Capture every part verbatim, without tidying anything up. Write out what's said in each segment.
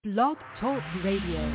Blog Talk Radio.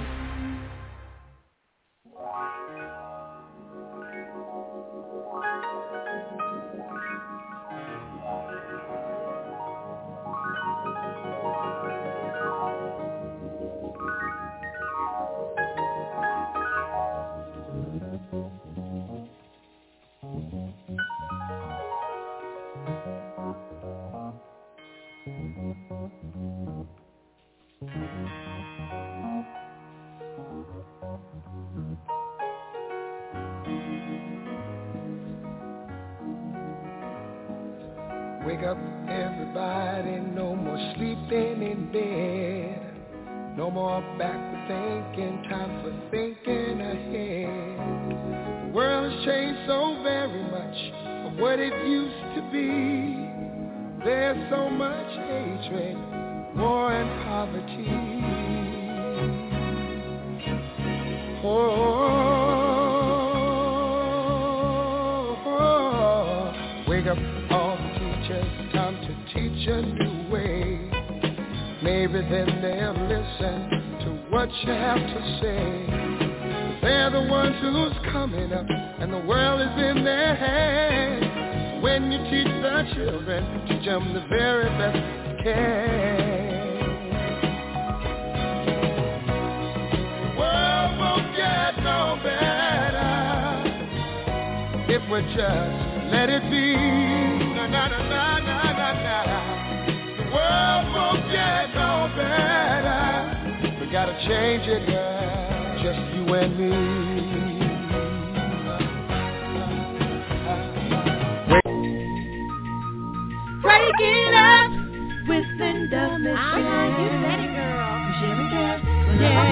Wake up, everybody, no more sleeping in bed. No more backward thinking, time for thinking ahead. The world has changed so very much from what it used to be. There's so much hatred, war and poverty. Oh, oh, oh. Wake up, all the teachers, time to teach a new way. Maybe then they'll listen to what you have to say. They're the ones who's coming up, and the world is in their hands. When you teach the children, teach them the very best you can. The world won't get no better if we just let it be. Na na na na na na na. The world won't get no better. We gotta change it, girl, just you and me. Break it up with Linda Michelle. Uh-huh, you said it, girl. Yeah.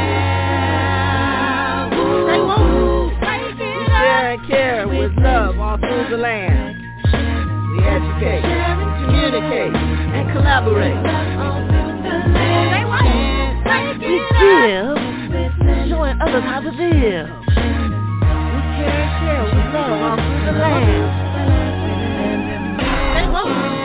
Woo. Say woo. Break it We up. share and care with love all through the land. We educate, communicate, and collaborate. Say what? Break We it give, up. showing others how to live. We care and share with love all through the land. Say what?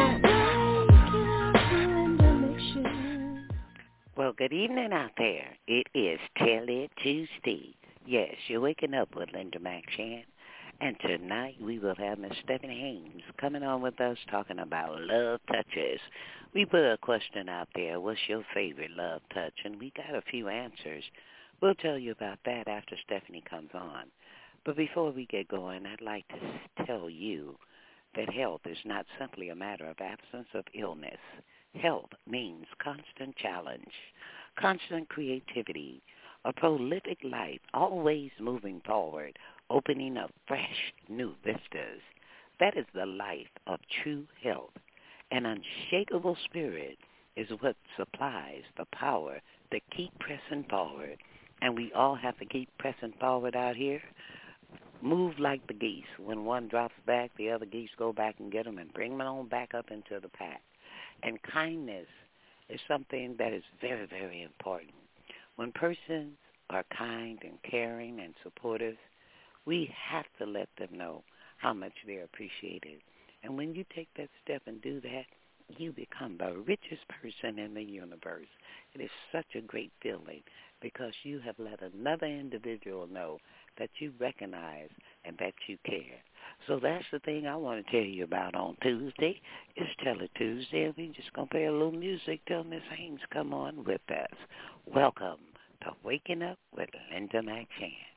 Well, good evening out there. It is Tell It Tuesday. Yes, you're waking up with Linda McShan. And tonight we will have Miss Stephanie Haynes coming on with us talking about love touches. We put a question out there, what's your favorite love touch? And we got a few answers. We'll tell you about that after Stephanie comes on. But before we get going, I'd like to tell you that health is not simply a matter of absence of illness. Health means constant challenge, constant creativity, a prolific life, always moving forward, opening up fresh new vistas. That is the life of true health. An unshakable spirit is what supplies the power to keep pressing forward. And we all have to keep pressing forward out here. Move like the geese. When one drops back, the other geese go back and get them and bring them on back up into the pack. And kindness is something that is very, very important. When persons are kind and caring and supportive, we have to let them know how much they're appreciated. And when you take that step and do that, you become the richest person in the universe. It is such a great feeling because you have let another individual know that you recognize and that you care. So that's the thing I want to tell you about on Tuesday. It's Tell It Tuesday, and we're just going to play a little music till Miss Haynes come on with us. Welcome to Waking Up with Linda McShan.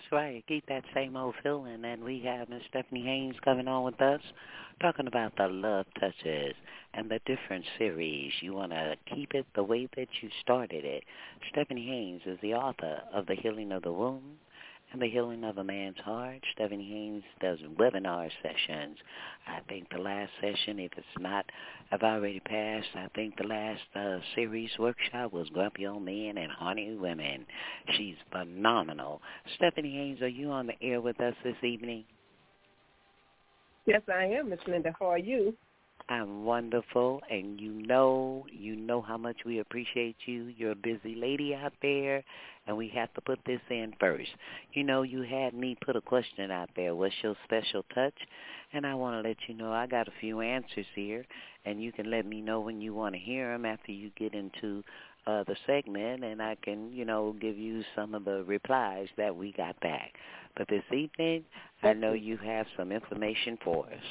right. Keep that same old feeling. And we have Miss Stephanie Haynes coming on with us, talking about the love touches and the different series. You want to keep it the way that you started it. Stephanie Haynes is the author of The Healing of the Womb and The Healing of a Man's Heart. Stephanie Haynes does webinar sessions. I think the last session, if it's not, I've already passed. I think the last uh, series workshop was Grumpy Old Men and Horny Women. She's phenomenal. Stephanie Haynes, are you on the air with us this evening? Yes, I am, Miss Linda. How are you? I'm wonderful, and you know, you know how much we appreciate you. You're a busy lady out there, and we have to put this in first. You know, you had me put a question out there, what's your special touch? And I want to let you know I got a few answers here, and you can let me know when you want to hear them after you get into uh, the segment, and I can, you know, give you some of the replies that we got back. But this evening, I know you have some information for us.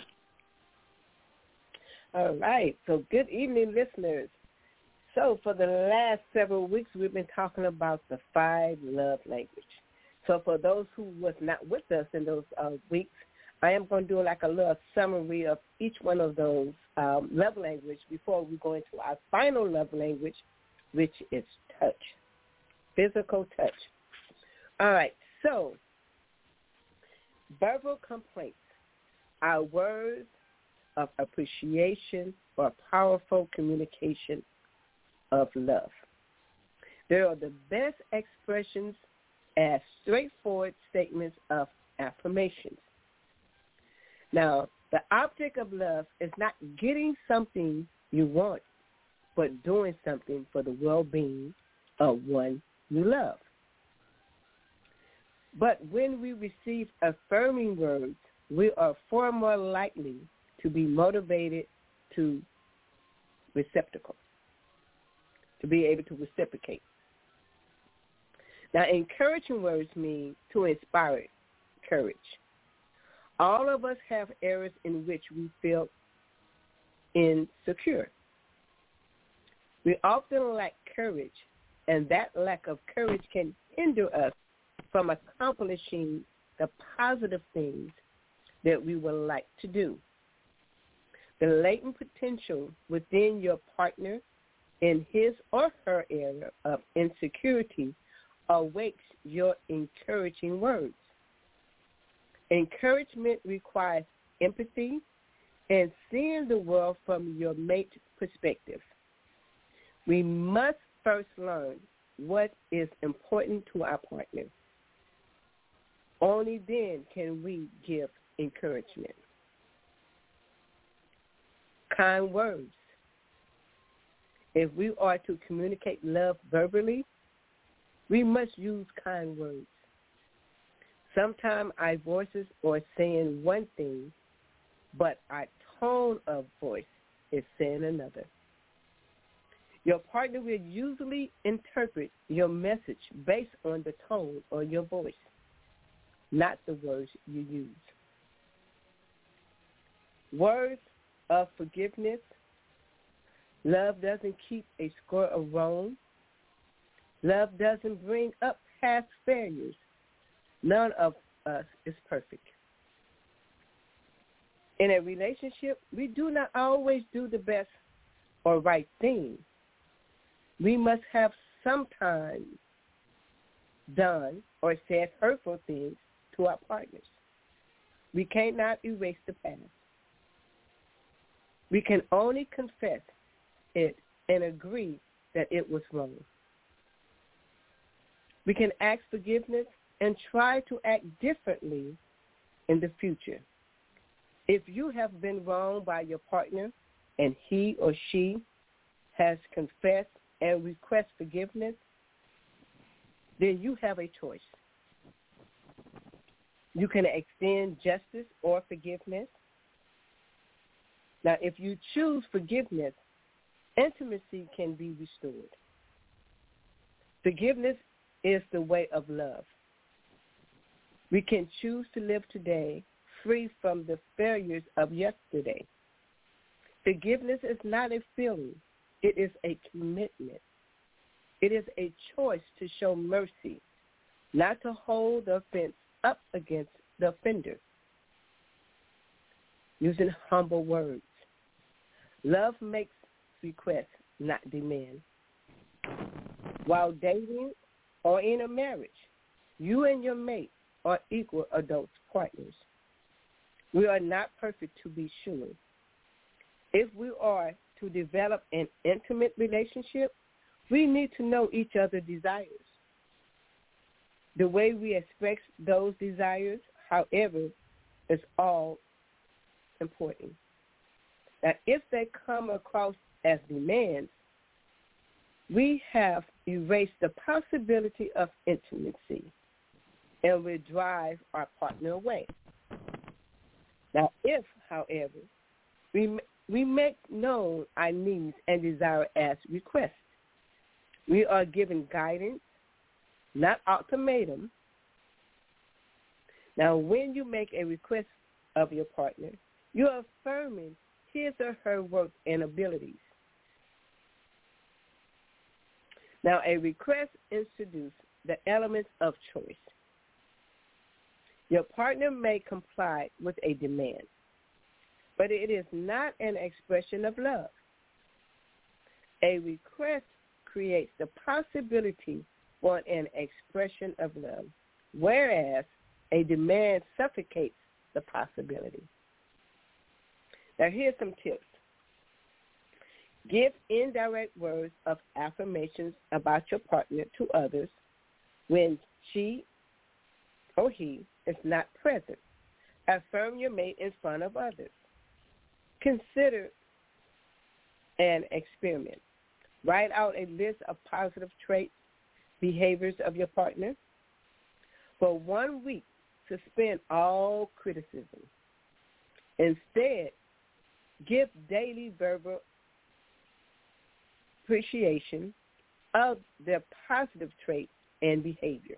All right. So good evening, listeners. So for the last several weeks, we've been talking about the five love languages. So for those who was not with us in those uh, weeks, I am going to do like a little summary of each one of those um, love language before we go into our final love language, which is touch, physical touch. All right. So verbal complaints are words of appreciation or powerful communication of love. They are the best expressions as straightforward statements of affirmations. Now, the object of love is not getting something you want, but doing something for the well-being of one you love. But when we receive affirming words, we are far more likely to be motivated to reciprocate, to be able to reciprocate. Now, encouraging words mean to inspire courage. All of us have areas in which we feel insecure. We often lack courage, and that lack of courage can hinder us from accomplishing the positive things that we would like to do. The latent potential within your partner in his or her area of insecurity awakes your encouraging words. Encouragement requires empathy and seeing the world from your mate's perspective. We must first learn what is important to our partner. Only then can we give encouragement. Kind words. If we are to communicate love verbally, we must use kind words. Sometimes our voices are saying one thing, but our tone of voice is saying another. Your partner will usually interpret your message based on the tone of your voice, not the words you use. Words of forgiveness. Love doesn't keep a score of wrong. Love doesn't bring up past failures. None of us is perfect. In a relationship, we do not always do the best or right thing. We must have sometimes done or said hurtful things to our partners. We cannot erase the past. We can only confess it and agree that it was wrong. We can ask forgiveness and try to act differently in the future. If you have been wronged by your partner and he or she has confessed and request forgiveness, then you have a choice. You can extend justice or forgiveness. Now, if you choose forgiveness, intimacy can be restored. Forgiveness is the way of love. We can choose to live today free from the failures of yesterday. Forgiveness is not a feeling. It is a commitment. It is a choice to show mercy, not to hold the offense up against the offender using humble words. Love makes requests, not demand. While dating or in a marriage, you and your mate are equal adult partners. We are not perfect, to be sure. If we are to develop an intimate relationship, we need to know each other's desires. The way we express those desires, however, is all important. Now, if they come across as demands, we have erased the possibility of intimacy and will drive our partner away. Now, if, however, we we make known our needs and desire as requests, we are given guidance, not ultimatum. Now, when you make a request of your partner, you are affirming his or her work and abilities. Now, a request introduces the elements of choice. Your partner may comply with a demand, but it is not an expression of love. A request creates the possibility for an expression of love, whereas a demand suffocates the possibility. Now, here's some tips. Give indirect words of affirmations about your partner to others when she or he is not present. Affirm your mate in front of others. Consider an experiment. Write out a list of positive traits, behaviors of your partner. For one week, suspend all criticism. Instead, give daily verbal appreciation of their positive traits and behavior.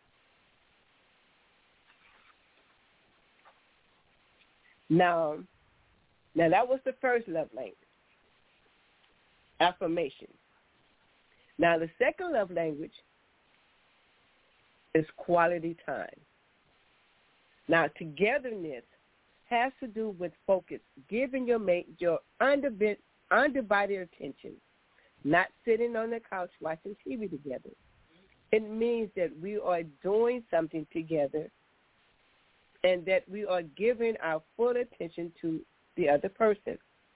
Now, now that was the first love language, affirmation. Now the second love language is quality time. Now togetherness has to do with focus, giving your mate your undivided attention, not sitting on the couch watching T V together. It means that we are doing something together and that we are giving our full attention to the other person.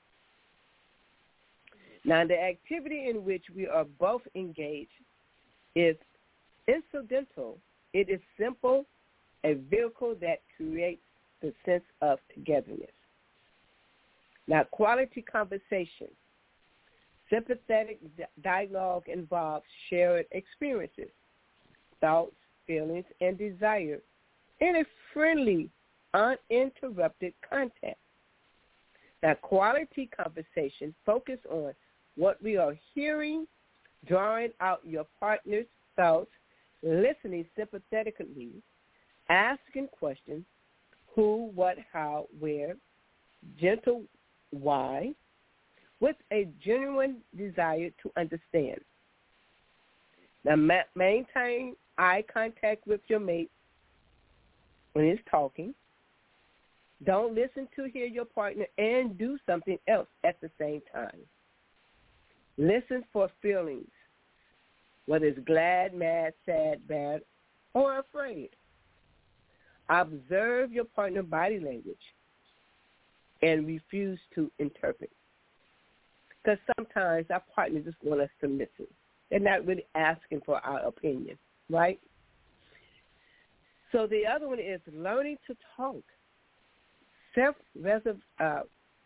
Now, the activity in which we are both engaged is incidental. It is simple, a vehicle that creates the sense of togetherness. Now, quality conversation. Sympathetic dialogue involves shared experiences, thoughts, feelings, and desires in a friendly, uninterrupted contact. Now, quality conversation focus on what we are hearing, drawing out your partner's thoughts, listening sympathetically, asking questions, who, what, how, where, gentle why, with a genuine desire to understand. Now, ma- maintain eye contact with your mate when he's talking. Don't listen to hear your partner and do something else at the same time. Listen for feelings, whether it's glad, mad, sad, bad, or afraid. Observe your partner's body language and refuse to interpret. Because sometimes our partners just want us to listen. They're not really asking for our opinion, right? So the other one is learning to talk. Self-reflections uh,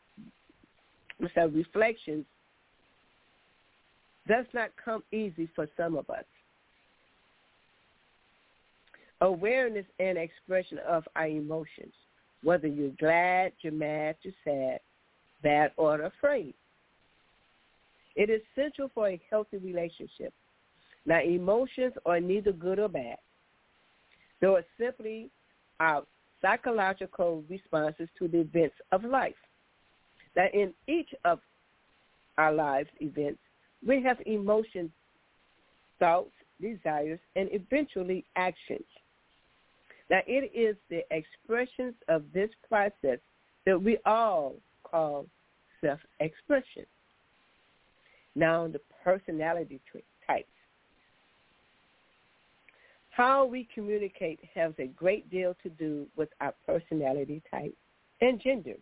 reflections does not come easy for some of us. Awareness and expression of our emotions, whether you're glad, you're mad, you're sad, bad, or afraid. It is essential for a healthy relationship. Now, emotions are neither good or bad. They are simply our psychological responses to the events of life. Now, in each of our lives events, we have emotions, thoughts, desires, and eventually actions. Now, it is the expressions of this process that we all call self-expression. Now, the personality types. How we communicate has a great deal to do with our personality type and gender.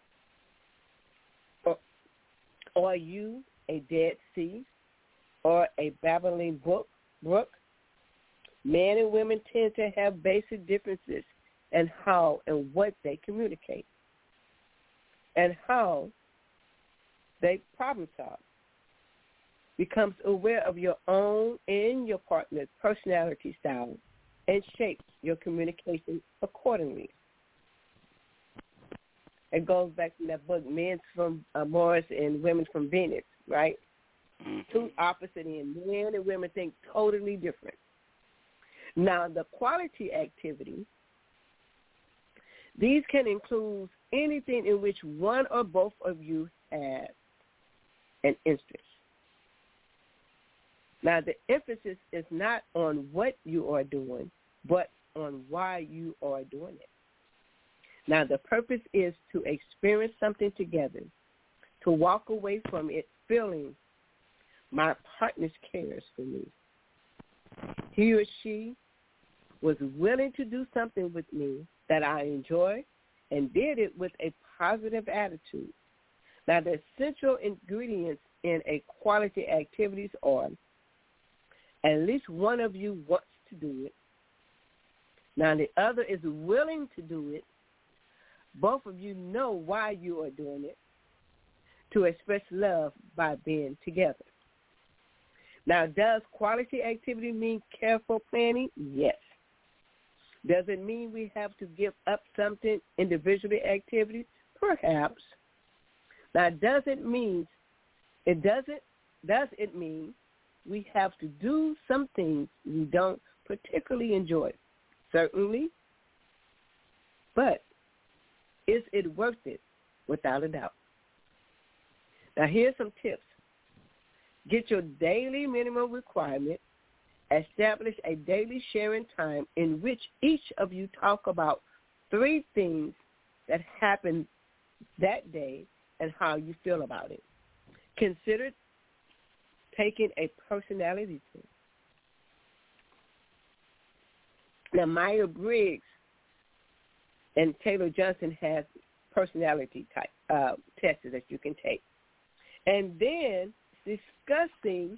Or, are you a Dead Sea or a babbling brook? brook? Men and women tend to have basic differences in how and what they communicate and how they problem solve. Becomes aware of your own and your partner's personality style and shapes your communication accordingly. It goes back to that book, Men from uh, Mars and Women from Venus, right? Mm-hmm. Two opposite ends. Men and women think totally different. Now, the quality activity, these can include anything in which one or both of you have an interest. Now, the emphasis is not on what you are doing, but on why you are doing it. Now, the purpose is to experience something together, to walk away from it feeling my partner cares for me. He or she was willing to do something with me that I enjoy and did it with a positive attitude. Now, the essential ingredients in a quality activities are at least one of you wants to do it. Now, the other is willing to do it. Both of you know why you are doing it, to express love by being together. Now, does quality activity mean careful planning? Yes. Does it mean we have to give up something individually activities? Perhaps. Now, does it mean, it doesn't, does it mean we have to do some things we don't particularly enjoy? Certainly. But is it worth it? Without a doubt. Now, here's some tips. Get your daily minimum requirement. Establish a daily sharing time in which each of you talk about three things that happened that day and how you feel about it. Consider taking a personality test. Now, Myers-Briggs and Taylor Johnson has personality type uh, tests that you can take. And then discussing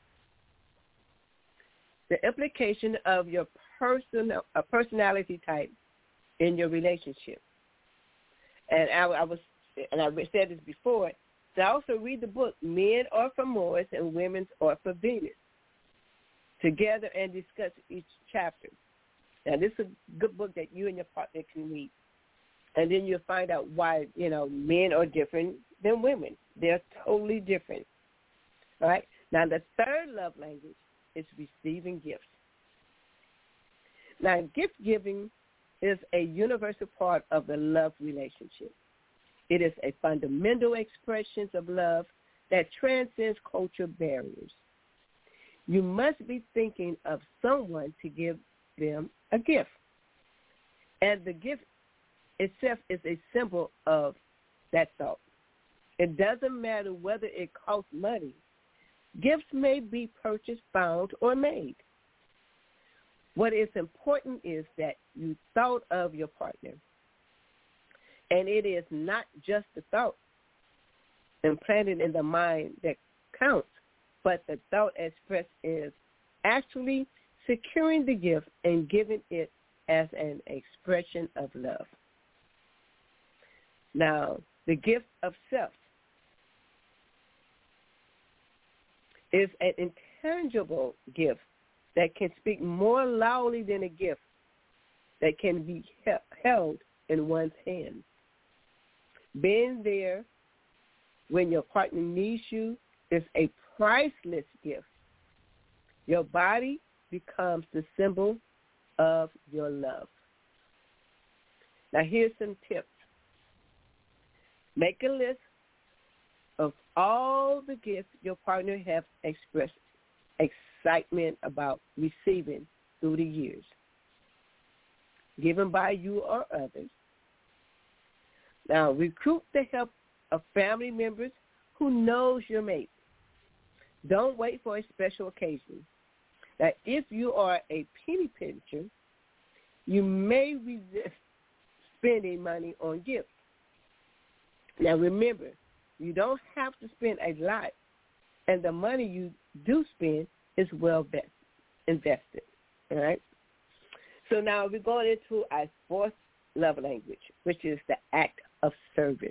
the implication of your personal uh, personality type in your relationship. And I, I was, and I said this before. So also read the book Men Are for Mars and Women Are for Venus together and discuss each chapter. Now, this is a good book that you and your partner can read. And then you'll find out why, you know, men are different than women. They're totally different. All right? Now, the third love language is receiving gifts. Now, gift giving is a universal part of the love relationship. It is a fundamental expression of love that transcends cultural barriers. You must be thinking of someone to give them a gift. And the gift itself is a symbol of that thought. It doesn't matter whether it costs money. Gifts may be purchased, found, or made. What is important is that you thought of your partner. And it is not just the thought implanted in the mind that counts, but the thought expressed is actually securing the gift and giving it as an expression of love. Now, the gift of self is an intangible gift that can speak more loudly than a gift that can be held in one's hand. Being there when your partner needs you is a priceless gift. Your body becomes the symbol of your love. Now, here's some tips. Make a list of all the gifts your partner has expressed excitement about receiving through the years. given by you or others. Now, recruit the help of family members who knows your mate. Don't wait for a special occasion. Now, if you are a penny pincher, you may resist spending money on gifts. Now, remember, you don't have to spend a lot, and the money you do spend is well best, invested, all right? So now we're going into our fourth love language, which is the act of service.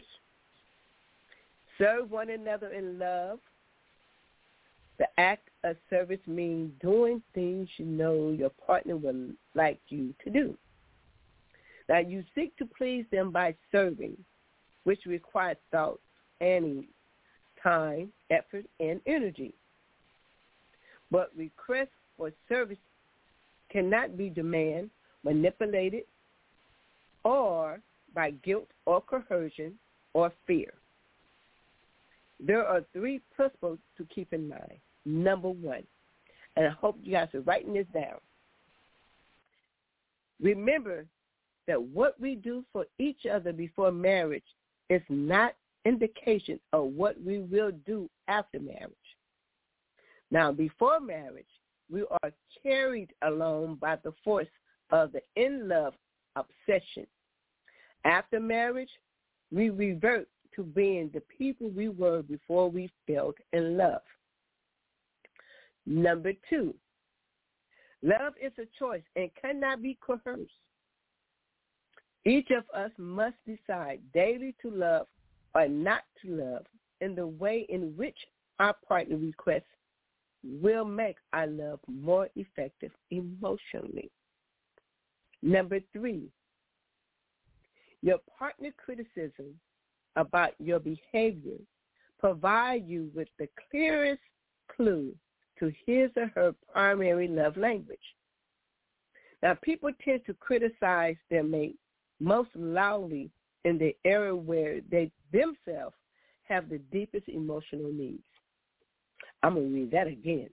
Serve one another in love. The act of service means doing things you know your partner would like you to do. Now, you seek to please them by serving, which requires thought, and time, effort, and energy. But requests for service cannot be demanded, manipulated, or by guilt or coercion or fear. There are three principles to keep in mind. Number one, and I hope you guys are writing this down. Remember that what we do for each other before marriage is not indication of what we will do after marriage. Now, before marriage, we are carried along by the force of the in-love obsession. After marriage, we revert to being the people we were before we fell in love. Number two, love is a choice and cannot be coerced. Each of us must decide daily to love or not to love in the way in which our partner requests will make our love more effective emotionally. Number three, your partner criticism about your behavior provide you with the clearest clue to his or her primary love language. Now, people tend to criticize their mate most loudly in the area where they themselves have the deepest emotional needs. I'm going to read that again.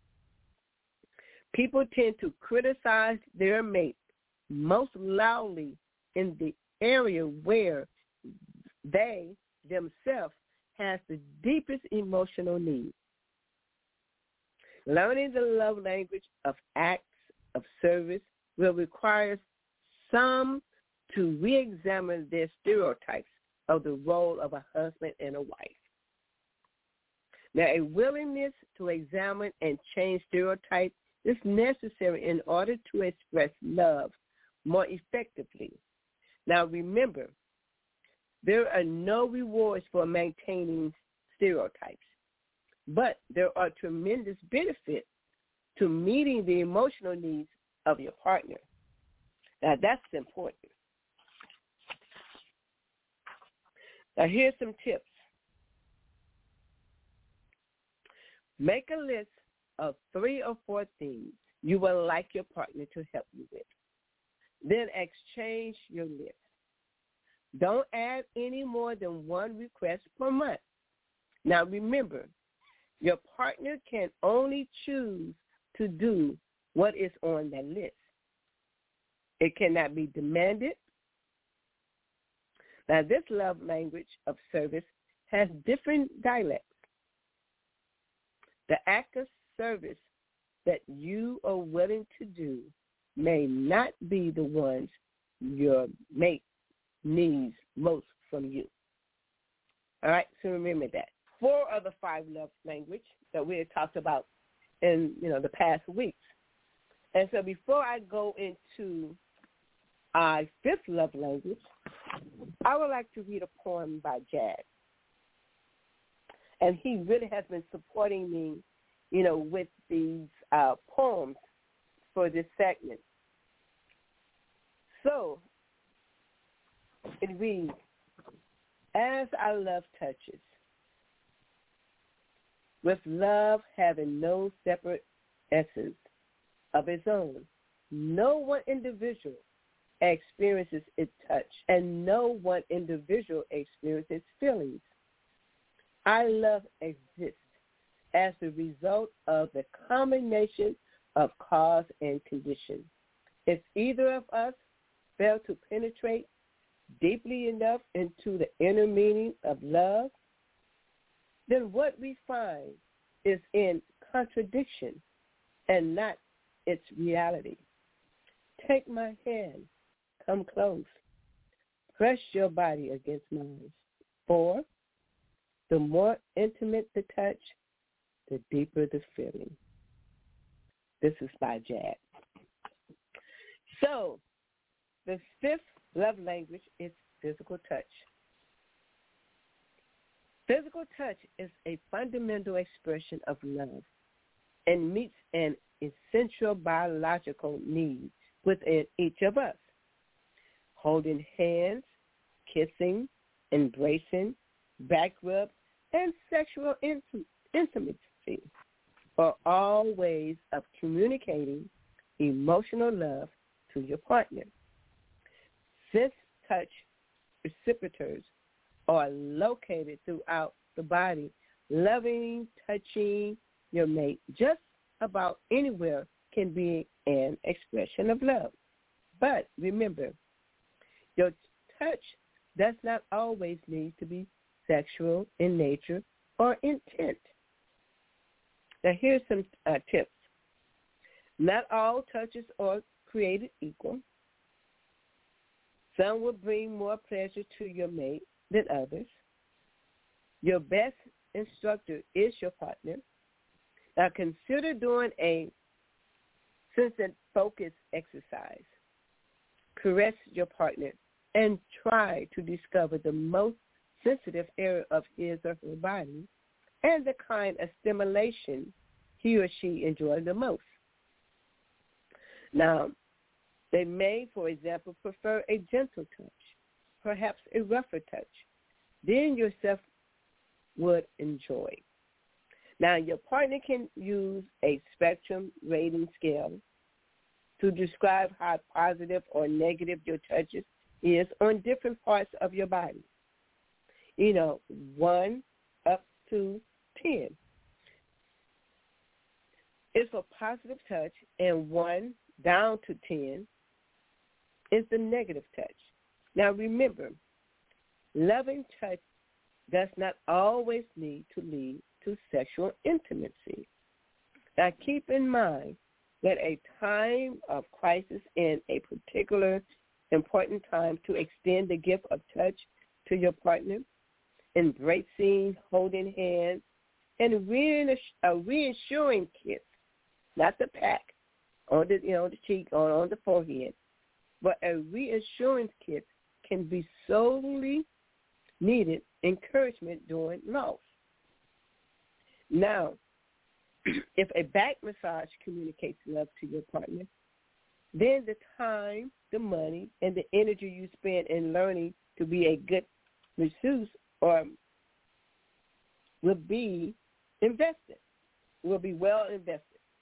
People tend to criticize their mate most loudly in the area where they themselves have the deepest emotional needs. Learning the love language of acts of service will require some to re-examine their stereotypes of the role of a husband and a wife. Now, a willingness to examine and change stereotypes is necessary in order to express love more effectively. Now, remember, there are no rewards for maintaining stereotypes, but there are tremendous benefits to meeting the emotional needs of your partner. Now, that's important. Now, here's some tips. Make a list of three or four things you would like your partner to help you with. Then exchange your list. Don't add any more than one request per month. Now, remember, your partner can only choose to do what is on that list. It cannot be demanded. Now, this love language of service has different dialects. The act of service that you are willing to do may not be the ones your mate needs most from you. All right, so remember that. Four of the five love language that we have talked about in, you know, the past weeks. And so before I go into our fifth love language, I would like to read a poem by Jazz. And he really has been supporting me, you know, with these uh, poems for this segment. So it reads, as our love touches, with love having no separate essence of its own, no one individual experiences its touch, and no one individual experiences feelings. Our love exists as the result of the combination of cause and condition. If either of us fail to penetrate deeply enough into the inner meaning of love, then what we find is in contradiction and not its reality. Take my hand, come close, press your body against mine. For the more intimate the touch, the deeper the feeling. This is by Jad. So, the fifth love language is physical touch. Physical touch is a fundamental expression of love and meets an essential biological need within each of us. Holding hands, kissing, embracing, back rub, and sexual int- intimacy are all ways of communicating emotional love to your partner. Since touch receptors are located throughout the body, loving, touching your mate just about anywhere can be an expression of love. But remember, your touch does not always need to be sexual in nature or intent. Now here's some uh, tips. Not all touches are created equal. Some will bring more pleasure to your mate than others. Your best instructor is your partner. Now consider doing a sensitive focus exercise. Caress your partner and try to discover the most sensitive area of his or her body and the kind of stimulation he or she enjoys the most. Now, they may, for example, prefer a gentle touch, perhaps a rougher touch, than yourself would enjoy. Now, your partner can use a spectrum rating scale to describe how positive or negative your touches is on different parts of your body. You know, one up to ten is for positive touch, and one down to ten is the negative touch. Now remember, loving touch does not always need to lead to sexual intimacy. Now keep in mind that a time of crisis and a particular important time to extend the gift of touch to your partner, embracing, holding hands, and a reassuring kiss, not the pack on the, you know, the cheek or on the forehead, but a reassurance kiss can be solely needed encouragement during loss. Now, if a back massage communicates love to your partner, then the time, the money, and the energy you spend in learning to be a good masseuse or will be invested, will be well invested.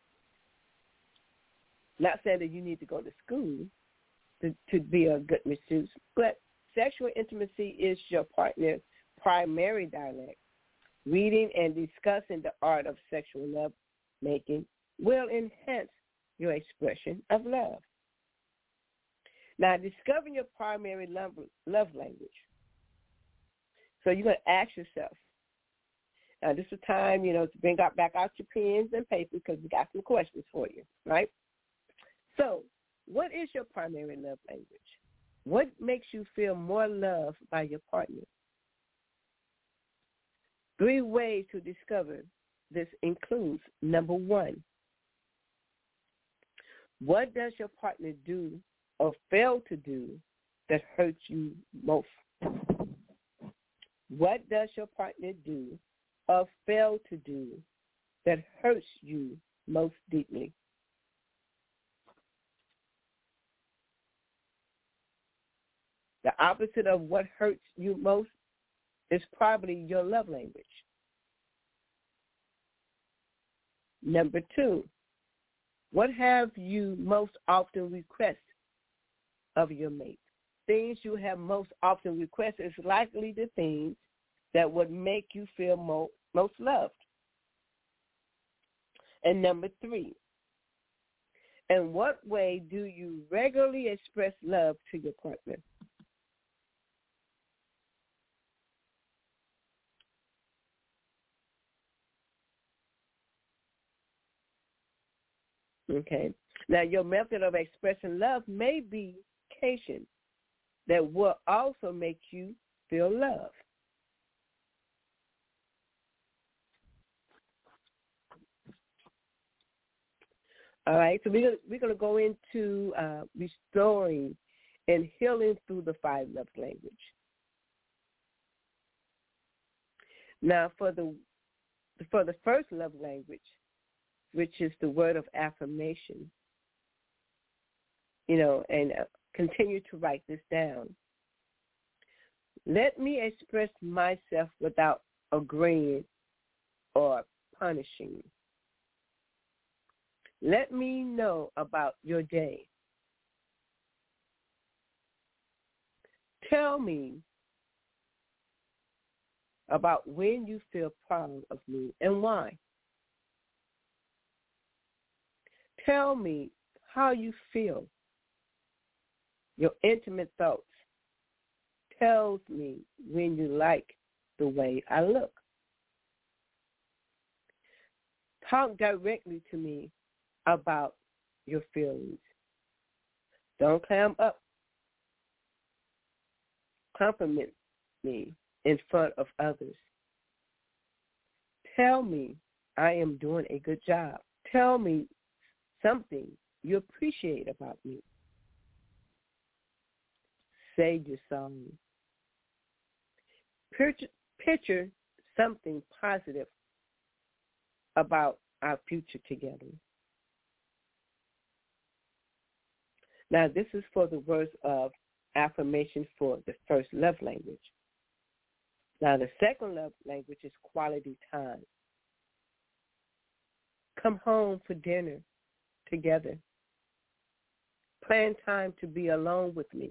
Not saying that you need to go to school to, to be a good masseuse, but sexual intimacy is your partner's primary dialect. Reading and discussing the art of sexual love making will enhance your expression of love. Now, discovering your primary love, love language. So you're going to ask yourself, now this is time, you know, to bring out, back out your pens and paper because we got some questions for you, right? So what is your primary love language? What makes you feel more loved by your partner? Three ways to discover this includes, number one, what does your partner do or fail to do that hurts you most? What does your partner do or fail to do that hurts you most deeply? The opposite of what hurts you most is probably your love language. Number two, what have you most often requested of your mate? Things you have most often requested is likely the things that would make you feel mo- most loved. And number three, In what way do you regularly express love to your partner? Okay. Now, your method of expressing love may be occasion that will also make you feel love. All right, so we're, we're going to go into uh, restoring and healing through the five love language. Now, for the for the first love language, which is the word of affirmation, you know, and uh, continue to write this down. Let me express myself without agreeing or punishing. Let me know about your day. Tell me about when you feel proud of me and why. Tell me how you feel. Your intimate thoughts tells me when you like the way I look. Talk directly to me about your feelings. Don't clam up. Compliment me in front of others. Tell me I am doing a good job. Tell me something you appreciate about me. Say your song. Picture, picture something positive about our future together. Now, this is for the words of affirmation for the first love language. Now, the second love language is quality time. Come home for dinner together. Plan time to be alone with me.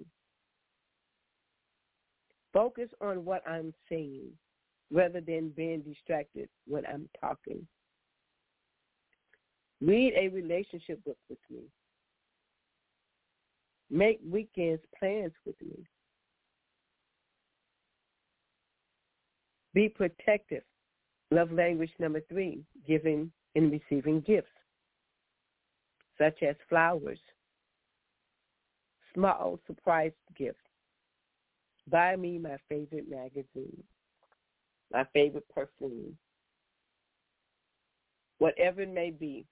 Focus on what I'm saying rather than being distracted when I'm talking. Read a relationship book with me. Make weekends plans with me. Be protective. Love language number three, giving and receiving gifts, such as flowers, small surprise gifts. Buy me my favorite magazine, my favorite perfume, whatever it may be.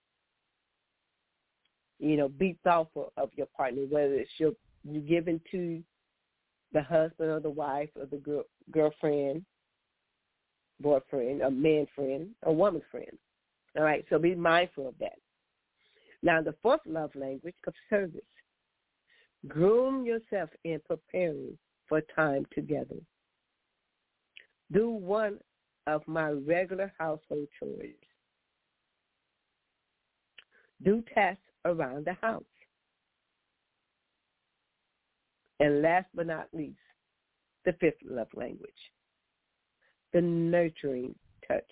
You know, be thoughtful of your partner, whether it's your, you giving to the husband or the wife or the girl, girlfriend, boyfriend, or man friend, or woman friend. All right, so be mindful of that. Now, the fourth love language of service. Groom yourself in preparing for time together. Do one of my regular household chores. Do tasks around the house. And last but not least, the fifth love language, the nurturing touch.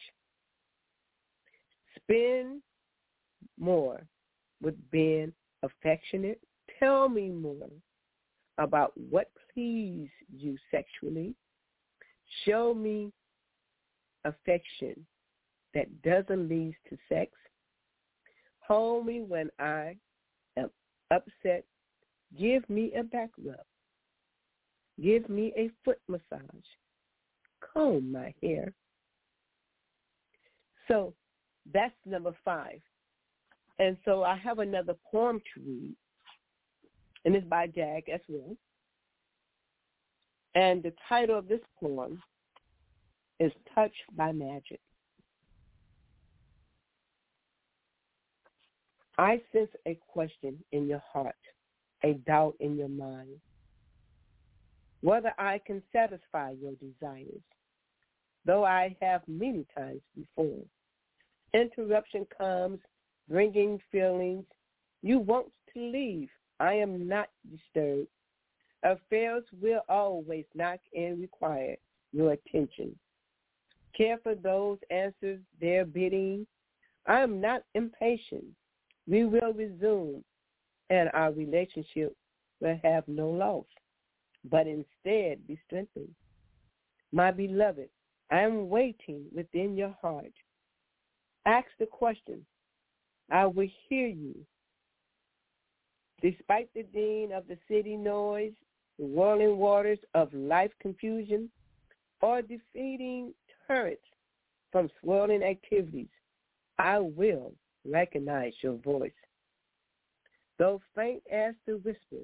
Spend more with being affectionate. Tell me more about what pleases you sexually. Show me affection that doesn't lead to sex. Hold me when I am upset. Give me a back rub. Give me a foot massage. Comb my hair. So that's number five. And so I have another poem to read, and it's by Jag as well. And the title of this poem is Touched by Magic. I sense a question in your heart, a doubt in your mind, whether I can satisfy your desires, though I have many times before. Interruption comes, bringing feelings. You want to leave. I am not disturbed. Affairs will always knock and require your attention. Care for those answers their bidding. I am not impatient. we will resume, and our relationship will have no loss, but instead be strengthened. My beloved, I am waiting within your heart. Ask the question. I will hear you. Despite the din of the city noise, the whirling waters of life confusion, or defeating turrets from swirling activities, I will recognize your voice. Though faint as the whisper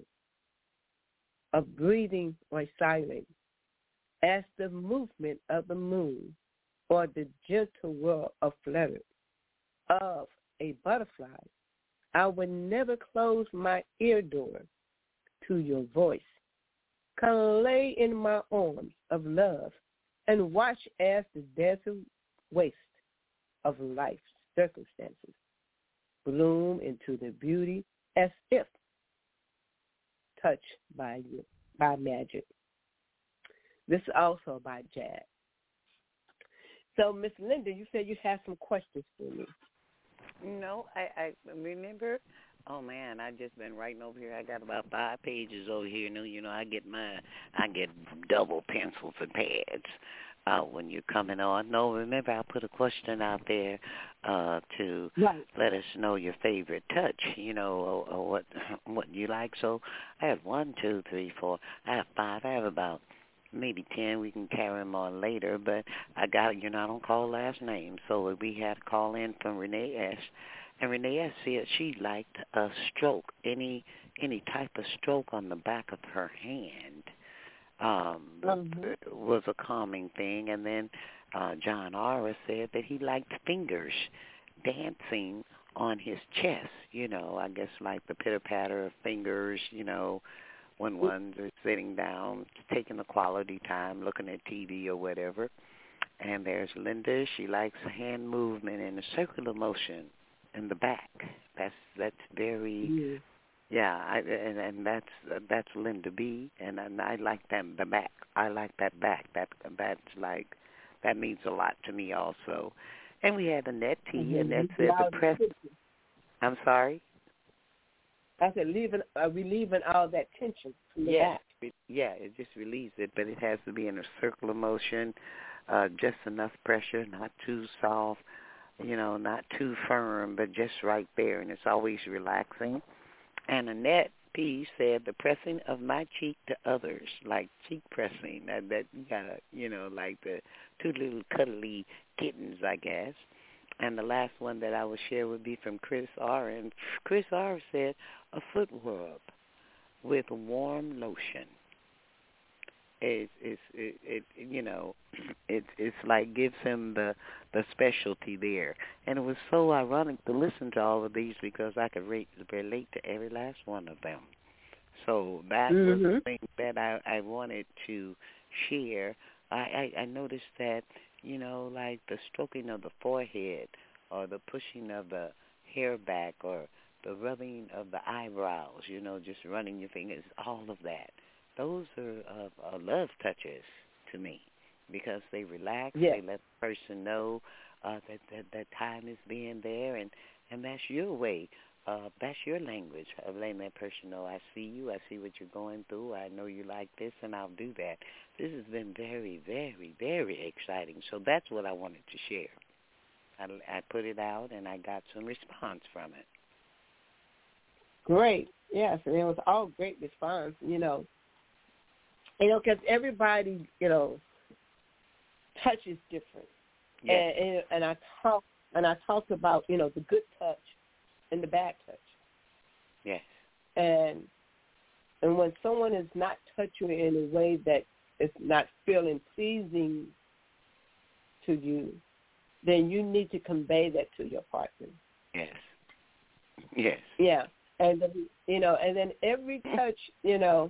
of breathing or silence, as the movement of the moon or the gentle whir of flutter of a butterfly, I will never close my ear door to your voice. Come lay in my arms of love and watch as the desert waste of life's circumstances bloom into the beauty as if touched by you, by magic. This is also by Jazz. So, Miss Linda, you said you had some questions for me. No, I, I remember. Oh man, I just been writing over here. I got about five pages over here. You know, you know, I get my, I get double pencils and pads uh, when you're coming on. No, remember I put a question out there uh, to right. let us know your favorite touch. You know, or, or what what you like. So I have one, two, three, four. I have five. I have about maybe ten. We can carry them on later. But I got, you know, I don't call last names. So we had a call in from Renee S. And Renee S. said she liked a stroke, any any type of stroke on the back of her hand um, mm-hmm. was a calming thing. And then uh, John Ara said that he liked fingers dancing on his chest, you know, I guess like the pitter-patter of fingers, you know, when one's sitting down, taking the quality time, looking at T V or whatever. And there's Linda. She likes a hand movement and a circular motion in the back. That's that's very, yeah. yeah. I, and and that's that's Linda B. And, and I like that the back. I like that back. That that's like that means a lot to me also. And we had Annette T. Mm-hmm. Annette said the press. I'm sorry. I said leaving, uh, relieving all that tension from the yeah. back. Yeah, it just relieves it, but it has to be in a circular motion, uh, just enough pressure, not too soft. You know, not too firm, but just right there, and it's always relaxing. And Annette P. said the pressing of my cheek to others, like cheek pressing, that, that you gotta, you know, like the two little cuddly kittens, I guess. And the last one that I will share would be from Chris R. And Chris R. said a foot rub with warm lotion. It's, it's it, it, you know, it's it's like gives him the the specialty there, and it was so ironic to listen to all of these because I could rate, relate to every last one of them. So that mm-hmm. was the thing that I, I wanted to share. I, I I noticed that, you know, like the stroking of the forehead or the pushing of the hair back or the rubbing of the eyebrows, you know, just running your fingers, all of that. Those are uh, uh, love touches to me because they relax, yes. they let the person know uh, that, that that time is being there, and, and that's your way, uh, that's your language of letting that person know, I see you, I see what you're going through, I know you like this, and I'll do that. This has been very, very, very exciting, so that's what I wanted to share. I, I put it out, and I got some response from it. Great, yes, and it was all great response, you know. You know, because everybody, you know, touch is different. Yes. And, and and I talk and I talked about, you know, the good touch and the bad touch. Yes. And and when someone is not touching you in a way that is not feeling pleasing to you, then you need to convey that to your partner. Yes. Yes. Yeah. And then, you know, and then every touch, you know,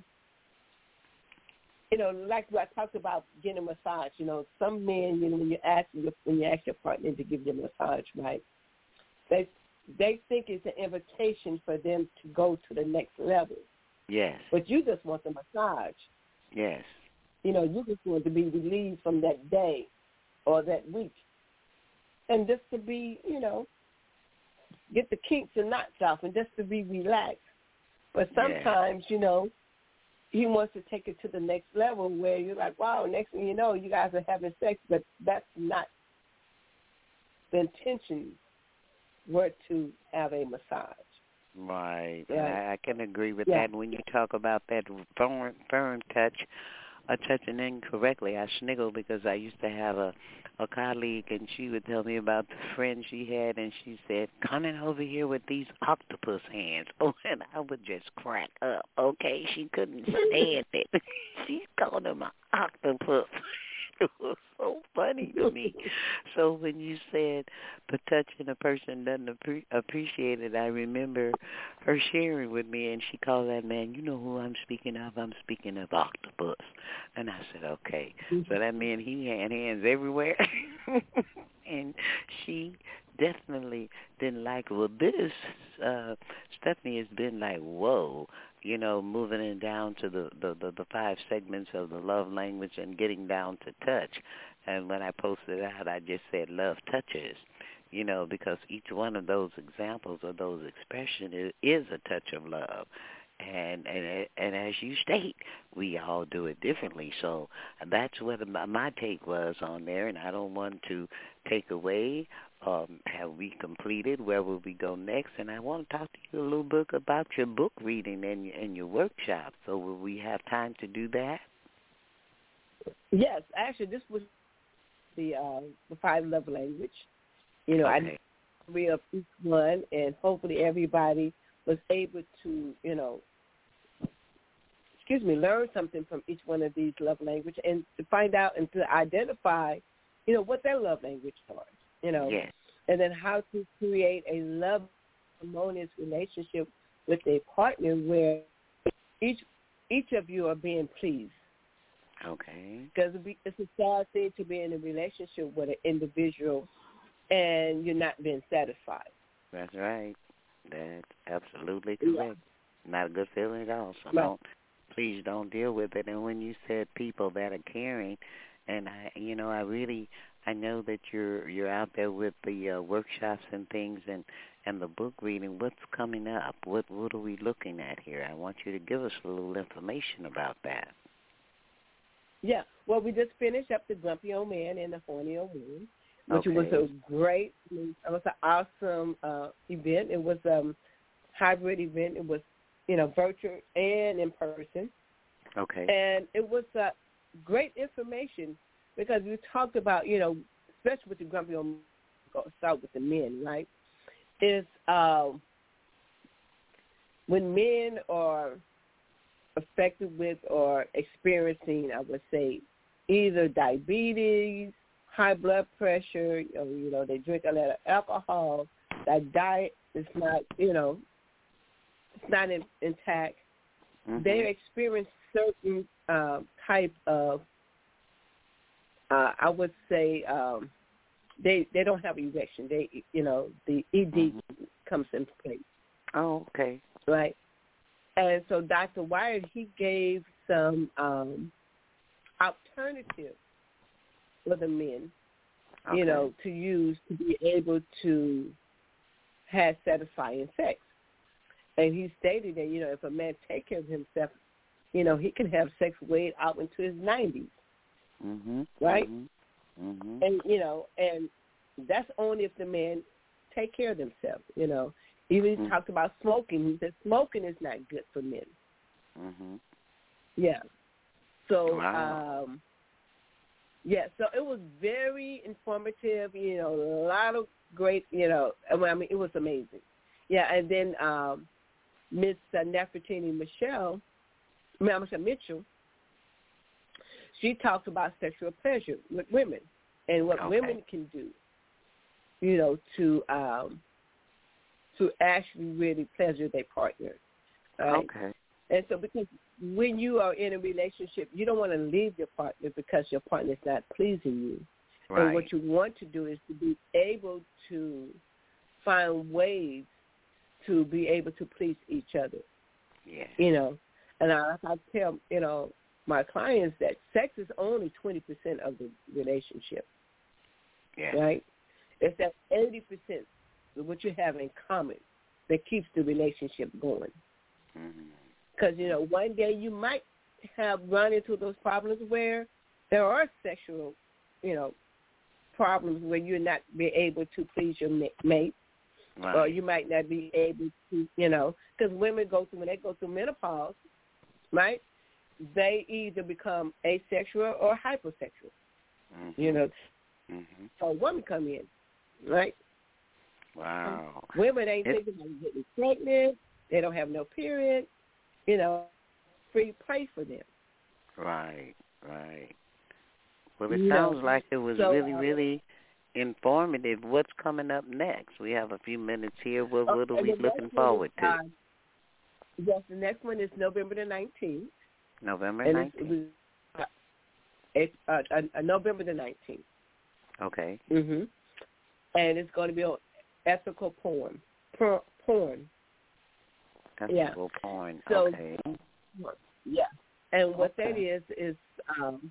You know, like I talked about getting a massage. You know, some men, you know, when you ask when you ask your partner to give you a massage, right? They they think it's an invitation for them to go to the next level. Yes. But you just want the massage. Yes. You know, you just want to be relieved from that day or that week, and just to be, you know, get the kinks and knots off and just to be relaxed. But sometimes, yeah. you know, he wants to take it to the next level where you're like, wow, next thing you know, you guys are having sex, but that's not the intention were to have a massage. Right. Yeah. I, I can agree with yeah. that. When you talk about that firm, firm touch, or touching incorrectly, I sniggle because I used to have a, a colleague, and she would tell me about the friend she had, and she said, coming over here with these octopus hands. Oh, and I would just crack up, okay? She couldn't stand it. She called him an octopus. It was so funny to me. So when you said the touching a person doesn't appre- appreciate it, I remember her sharing with me, and she called that man, you know who I'm speaking of? I'm speaking of octopus. And I said, okay. So that meant he had hands everywhere. And she definitely didn't like it. Well, this, uh, Stephanie has been like, whoa. You know, moving it down to the, the, the, the five segments of the love language and getting down to touch. And when I posted it out, I just said love touches, you know, because each one of those examples or those expressions is a touch of love. And, and and as you state, we all do it differently. So that's what my take was on there, and I don't want to take away. Um, have we completed? Where will we go next? And I want to talk to you a little bit about your book reading and, and your workshop. So will we have time to do that? Yes. Actually, this was the uh, the five love language. You know, okay. I read up each one, and hopefully everybody was able to, you know, excuse me, learn something from each one of these love language and to find out and to identify, you know, what their love language are, you know, yes. and then how to create a love harmonious relationship with a partner where each each of you are being pleased. Okay. Because it's a sad thing to be in a relationship with an individual and you're not being satisfied. That's right. That's absolutely correct. Yeah. Not a good feeling at all. So no. don't, please don't deal with it. And when you said people that are caring, and I, you know, I really, I know that you're you're out there with the uh, workshops and things, and, and the book reading. What's coming up? What what are we looking at here? I want you to give us a little information about that. Yeah. Well, we just finished up the Grumpy Old Man and the Horny Old Moon, which okay. was a great, it was an awesome uh, event. It was a um, hybrid event. It was, you know, virtual and in person. Okay. And it was uh, great information because we talked about, you know, especially with the Grumpy Old Man, go start with the men, right, is um, when men are affected with or experiencing, I would say, either diabetes, high blood pressure, or, you know, they drink a lot of alcohol, that diet is not, you know, it's not in, intact. Mm-hmm. They experience certain uh, type of, uh, I would say, um, they they don't have erection. They, you know, the E D mm-hmm. comes in place. Oh, okay. Right. And so Doctor Wyatt, he gave some um, alternatives for the men, okay. you know, to use to be able to have satisfying sex. And he stated that, you know, if a man take care of himself, you know, he can have sex way out into his nineties, mm-hmm. right? Mm-hmm. Mm-hmm. And, you know, and that's only if the men take care of themselves, you know. Even he mm-hmm. talked about smoking. He said smoking is not good for men. Mm-hmm. Yeah. So, wow. um, yeah, so it was very informative, you know, a lot of great, you know, I mean, it was amazing. Yeah, and then um, Miss Nefertiti Michelle, Michelle Mitchell, she talked about sexual pleasure with women and what okay. women can do, you know, to um, to actually really pleasure their partner. Right? Okay. And so because when you are in a relationship, you don't want to leave your partner because your partner is not pleasing you. Right. And what you want to do is to be able to find ways to be able to please each other. Yeah. You know, and I, I tell, you know, my clients that sex is only twenty percent of the relationship. Yeah. Right? It's that eighty percent what you have in common that keeps the relationship going. Because, mm-hmm. you know, one day you might have run into those problems where there are sexual, you know, problems where you're not be able to please your mate. Right. Or you might not be able to, you know, because women go through, when they go through menopause, right, they either become asexual or hypersexual, mm-hmm. you know. Mm-hmm. So a woman come in, right? Wow. Women ain't it, thinking about getting pregnant. They don't have no period. You know, free play for them. Right, right. Well, it you sounds know, like it was so, really, uh, really informative. What's coming up next? We have a few minutes here. What, what are we looking forward is, to? Uh, yes, the next one is November the nineteenth. November nineteenth. Uh, it's uh, uh, November the nineteenth. Okay. Mhm. And it's going to be on ethical porn. Por- porn. Ethical yeah. porn. So, okay. Yeah. And what okay. that is is um,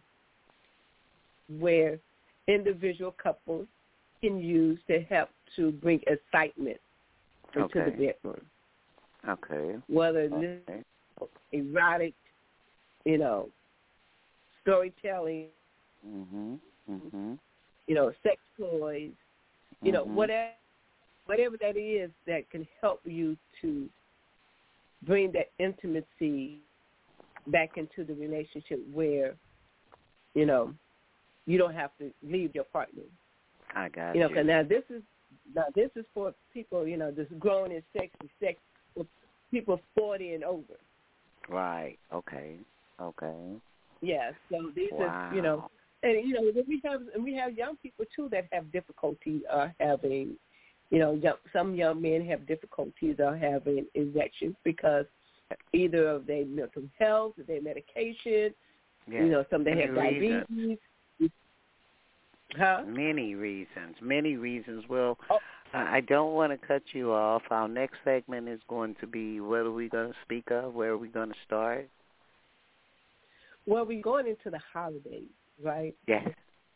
where individual couples can use to help to bring excitement into okay. the bedroom. Okay. Whether okay. this erotic, you know, storytelling, mm-hmm. Mm-hmm. you know, sex toys, you know, mm-hmm. whatever, whatever that is that can help you to bring that intimacy back into the relationship where, you know, you don't have to leave your partner. I got you. You know, because now this is now this is for people, you know, just grown in sex and sex with people forty and over. Right. Okay. Okay. Yeah. So these wow. are, you know, and you know, we have and we have young people too that have difficulty uh, having, you know, young, some young men have difficulties uh, having erections because either of their mental health, their medication, yes. you know, some they have diabetes. Reasons. Huh? Many reasons, many reasons. Well, oh. I don't want to cut you off. Our next segment is going to be, what are we going to speak of? Where are we going to start? Well, we're going into the holidays, right? Yes.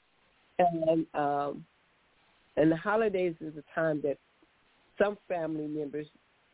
And um, and the holidays is a time that some family members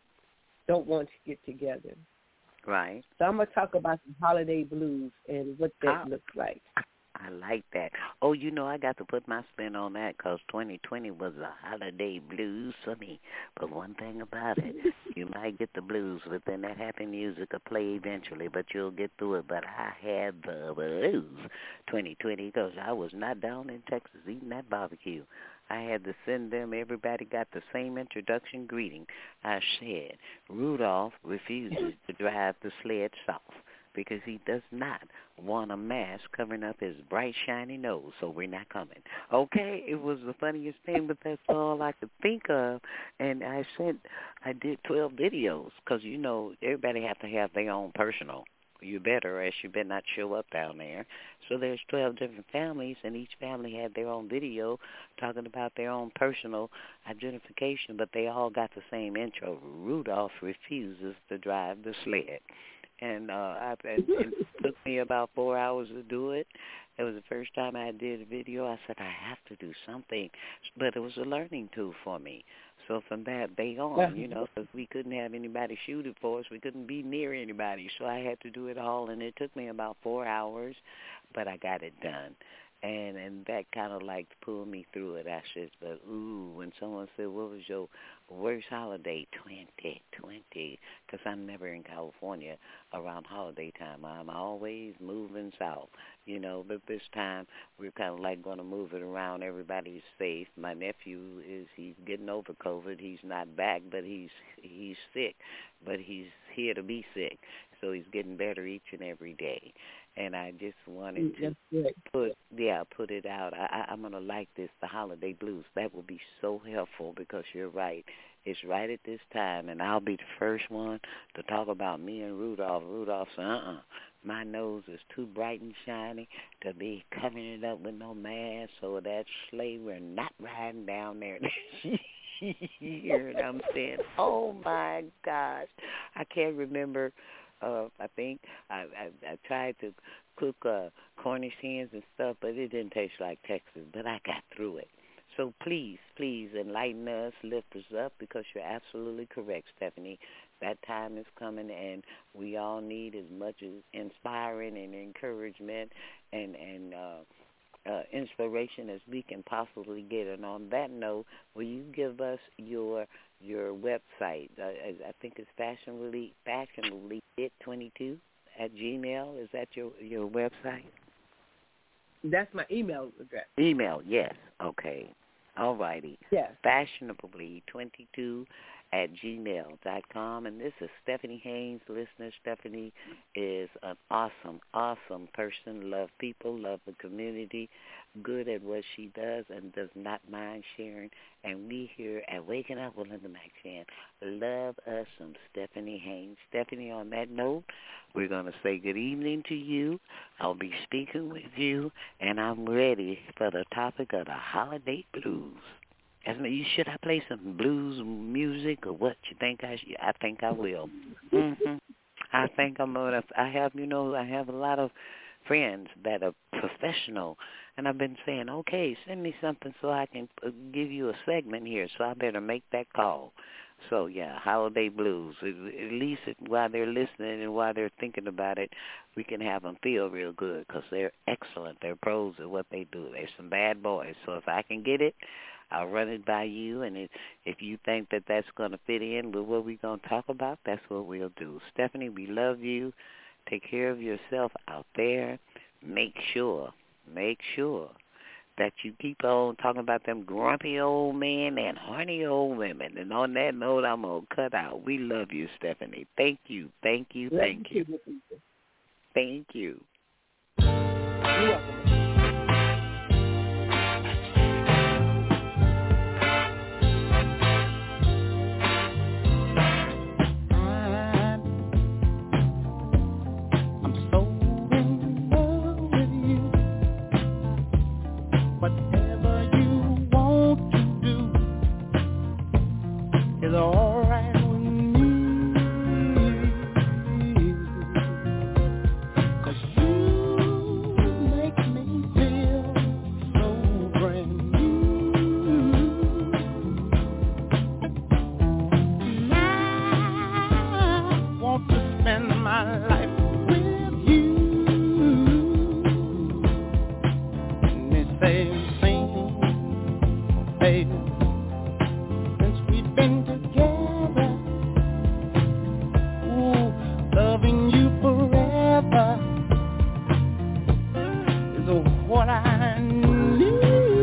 don't want to get together. Right. So I'm going to talk about the holiday blues and what that oh. looks like. I like that. Oh, you know, I got to put my spin on that because twenty twenty was a holiday blues for me. But one thing about it, you might get the blues, but then that happy music will play eventually, but you'll get through it. But I had the blues twenty twenty because I was not down in Texas eating that barbecue. I had to send them, everybody got the same introduction greeting. I said, Rudolph refuses to drive the sled south, because he does not want a mask covering up his bright, shiny nose, so we're not coming. Okay, it was the funniest thing, but that's all I could think of. And I sent, I did twelve videos, because, you know, everybody have to have their own personal. You better, or else you better not show up down there. So there's twelve different families, and each family had their own video talking about their own personal identification, but they all got the same intro. Rudolph refuses to drive the sled. And uh, I, it, it took me about four hours to do it. It was the first time I did a video. I said, I have to do something. But it was a learning tool for me. So from that day on, you know, because we couldn't have anybody shoot it for us. We couldn't be near anybody. So I had to do it all, and it took me about four hours, but I got it done. And and that kind of like pulled me through it. I said, but ooh, when someone said, what was your worst holiday? twenty twenty, because I'm never in California around holiday time. I'm always moving south, you know, but this time we're kind of like going to move it around. Everybody's safe. My nephew is, he's getting over COVID. He's not back, but he's he's sick, but he's here to be sick. So he's getting better each and every day. And I just wanted to put, yeah, put it out. I, I, I'm going to like this, the holiday blues. That will be so helpful because you're right. It's right at this time, and I'll be the first one to talk about me and Rudolph. Rudolph said, uh-uh, my nose is too bright and shiny to be covering it up with no mask, so that sleigh, we're not riding down there. And I'm saying, oh, my gosh. I can't remember. Uh, I think I, I, I tried to cook uh, Cornish hens and stuff, but it didn't taste like Texas. But I got through it. So please, please enlighten us, lift us up, because you're absolutely correct, Stephanie. That time is coming, and we all need as much as inspiring and encouragement and, and uh, uh, inspiration as we can possibly get. And on that note, will you give us your your website? Uh, I think it's fashionably fashionably it twenty-two at Gmail. Is that your, your website? That's my email address. Email, yes. Okay. All righty. Yes. Fashionably twenty-two at gmail dot com. And this is Stephanie Haynes, listener. Stephanie is an awesome, awesome person. Love people, love the community, good at what she does, and does not mind sharing. And we here at Waking Up with Linda McShan love us some Stephanie Haynes. Stephanie, on that note, we're going to say good evening to you. I'll be speaking with you, and I'm ready for the topic of the holiday blues. As me, should I play some blues music or what? You think I should? I think I will. Mm-hmm. I think I'm gonna. I have, you know, I have a lot of friends that are professional, and I've been saying, okay, send me something so I can give you a segment here. So I better make that call. So yeah, holiday blues. At least while they're listening and while they're thinking about it, we can have them feel real good because they're excellent. They're pros at what they do. They're some bad boys. So if I can get it, I'll run it by you, and if, if you think that that's going to fit in with what we're going to talk about, that's what we'll do. Stephanie, we love you. Take care of yourself out there. Make sure, make sure that you keep on talking about them grumpy old men and horny old women. And on that note, I'm going to cut out. We love you, Stephanie. Thank you, thank you, thank you. Thank you. You're welcome. Whatever you want to do is all right with me, 'cause you make me feel so brand new. And I want to spend my life with you. And they say, since we've been together, ooh, loving you forever is what I need.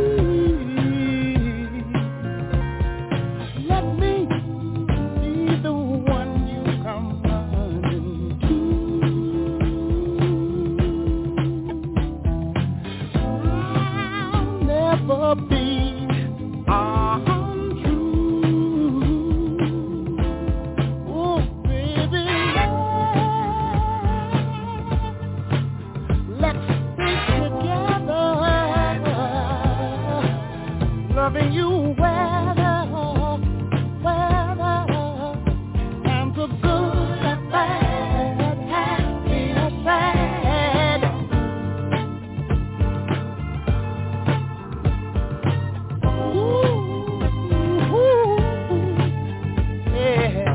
Let me be the one you come running to. I'll never be loving you weather, weather, and the good and bad, happy and sad. Ooh, ooh, yeah.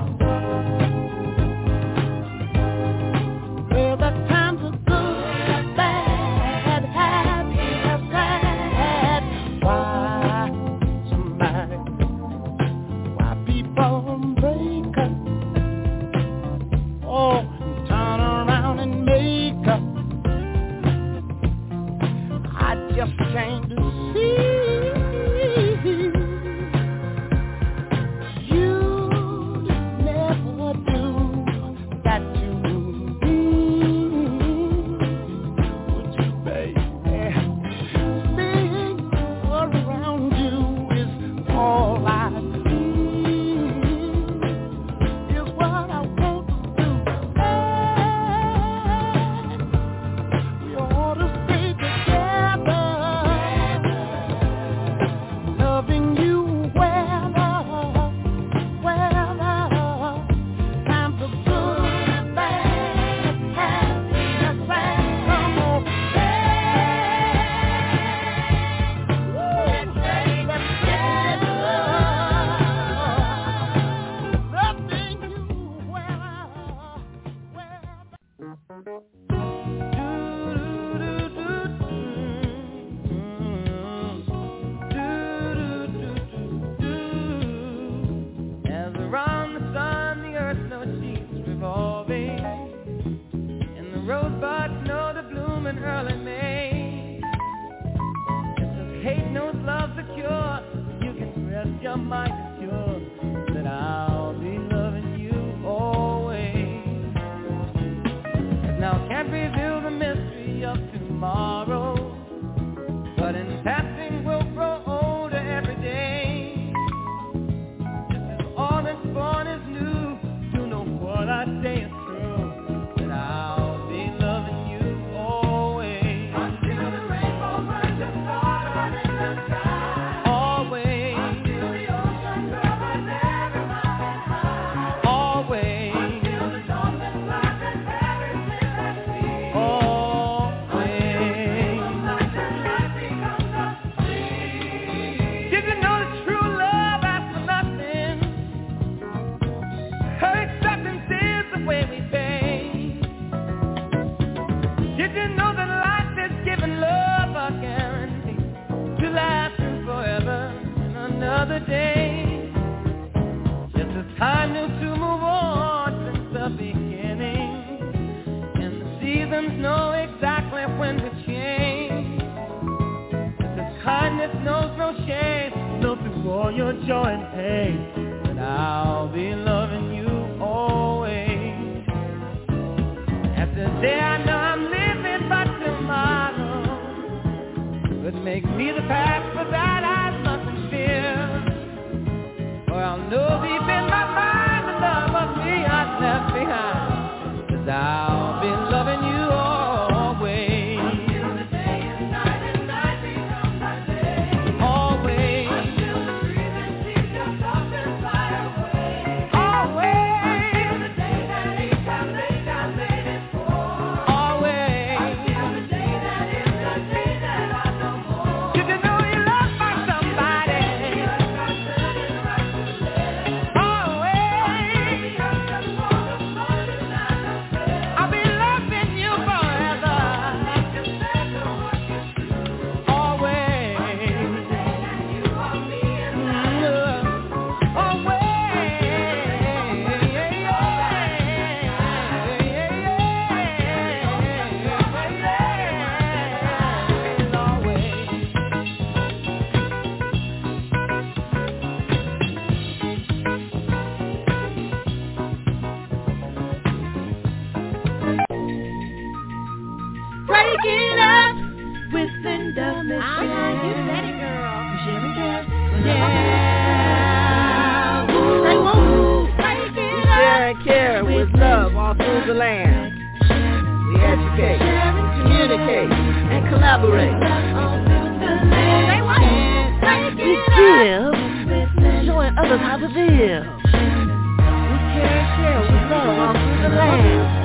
Well, the times are good and bad, happy and sad. Why? Somebody mind is sure that I'll be loving you always. Now can't reveal the mystery of tomorrow, but in passing we'll grow older every day. Just as all that's born is new, to know what I say is true, that I'll be loving you always. Until the rainbow burns the star in the sky. Always. Until the ocean covers every mountain high. Always. Until the dolphin flies and perishes at sea. Always. Did you know that true love asks for nothing? Her acceptance is the way we pay. Did you know that life is giving love a guarantee to last you forever in another day? Just as time knew to move on since the beginning, and the seasons know exactly when to change. Just as kindness knows no shame, know through all your joy and pain, that I'll be loving you always. As today I know I'm living, but tomorrow could make me the past, but that I mustn't fear. For I'll know deep in my mind the love of me I've left behind, 'cause I'll be loving you always. Until the day is night and night becomes my day. Always. Until the breathing ceases, your thoughts and fly away. Always. Until the day that each have made, I made it for. Always. Until the day that is the day that I know more. Did you know you loved by somebody? Always. I'll be loving you forever. Always. Break it up with Linda Uh-huh, you Michelle. said it, girl. Yeah. Say woo. Break We it share up and care with love all through the land. We educate, communicate, and collaborate. Say what? Break We it give, up with Linda. showing others how to live. We care and share with love all through the land.